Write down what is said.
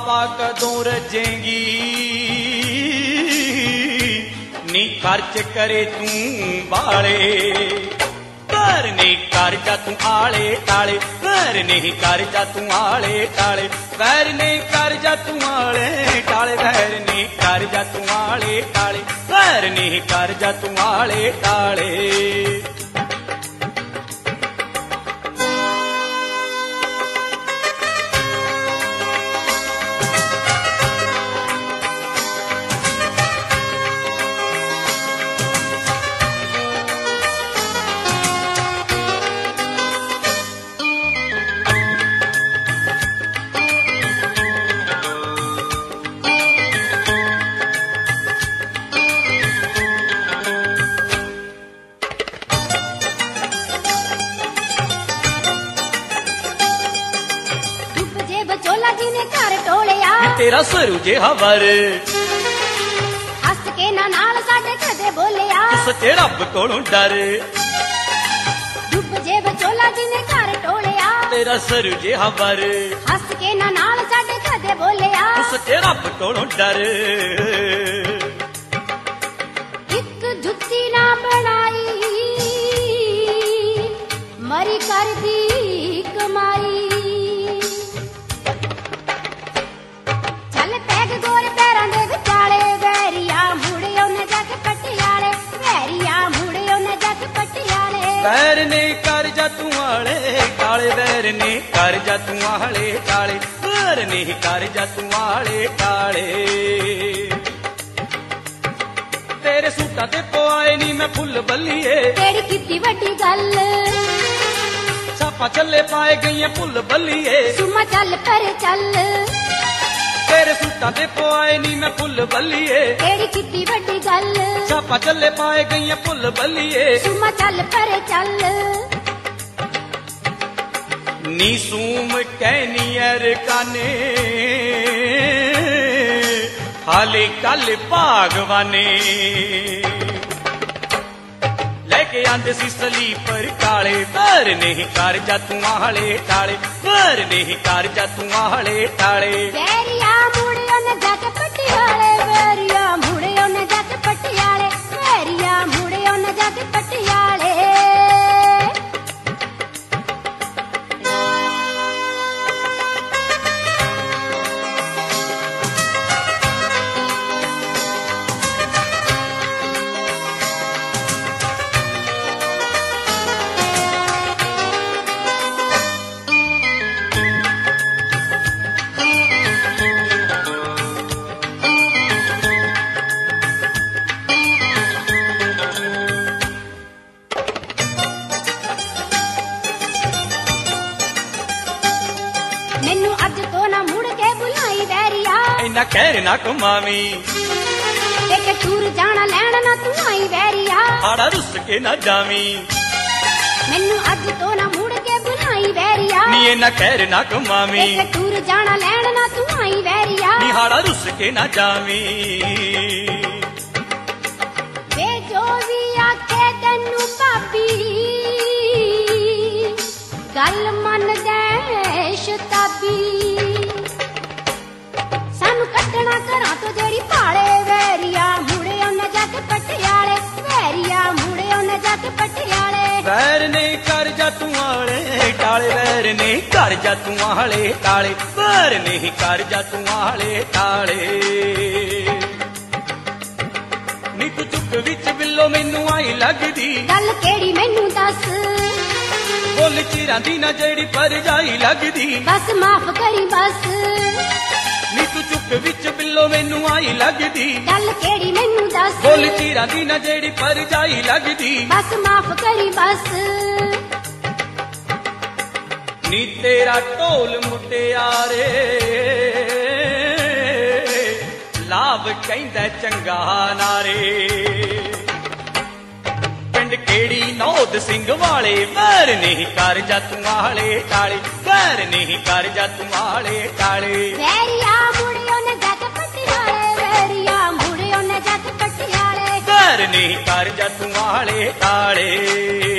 पापा कदों रजेंगी नी खर्च करे तू बाले घर नहीं कर जा तू आले टाले घर नहीं कर जा तू आले टाले वैर नहीं कर जा तू आले टाले वैर नहीं कर जा तू आले टाले वैर नहीं कर जा तू आले टाले तेरा सरू जे हवर हस के ना नाल साडे कदे बोलिया सच्चे रब कोलों डर डुब जे बचोला जिने घर टोलिया तेरा सरू जे हवर हस के ना नाल साडे कदे बोलिया सच्चे रब कोलों डर एक जुत्ती ना बनाई मरी कर दी कमाई वैर ने कर जा तू आले टाले वैर ने कर जा तू आले टाले वैर ने कर जा तू आले टाले तेरे सूटा ते पवाए नी मैं फुल बल्लिए तेरी कितनी बड़ी गल छापा चले पाए गई फुल बल्लिए सुमा चल पर चल तेरे सूटा ते पवाए नी मैं फुल बल्लिए तेरी कितनी बड़ी गल छापा चले पाए गई फुल बल्लिए सुमा चल पर चल नी सूम कैनियर काने हाले कल भागवाने लेके आंदे सी सलीपर काले घर नहीं कर जा तू आले टाले घर नहीं कर जा तू आले टाले वैरिया मुड़ियों ने जाके पटियाले वैरिया मुड़ियों ने जाके पटियाले वैरिया मुड़ियों ने जाके पटियाले मैनू अज तो ना मुड़ के बुलाई वैरिया इन्ना कहर ना कमावी लेके टूर जाना लैन ना तू आई वैरिया आड़ा रुस के ना जावी मैनू अज तो ना मुड़ के बुलाई वैरिया नी इन्ना कहर ना कमावी लेके टूर जाना लैन ना तू आई वैरिया नी हाड़ा रुस के ना जावी वे जो भी आखे तैनू भाभी गल मन दे शताबी सानू कटना घरां तो जेड़ी पाले वैरिया मुड़े उन्ने जाके पटियाले वैरिया मुड़े उन्ने जाके पटियाले वैर नहीं कर जा तू आले टाले वैर नहीं कर जा तू आले टाले वैर नहीं कर जा तू आले टाले नी तू चुक विच बिल्लो मैनू आई लगदी गल केड़ी मैनू दस बोल चिरां दी ना जेड़ी पर जाई लगदी बस माफ करी बस नी तू चुक विच बिल्लो मैनू आई लगदी गल केड़ी मैनू दस बोल चिरां दी ना जेड़ी पर जाई लगदी बस माफ करी बस नी तेरा ढोल मुटियारे लाभ कहंदा चंगा नारे पिंड केड़ी नौद सिंह वाले वैर नहीं कर जा तू आले टाले वैर नहीं कर जा तू आले टाले वैरिया मुड़ियों ने जाके पटियाले वैरिया मुड़ियों ने जाके पटियाले वैर नहीं कर जा तू आले टाले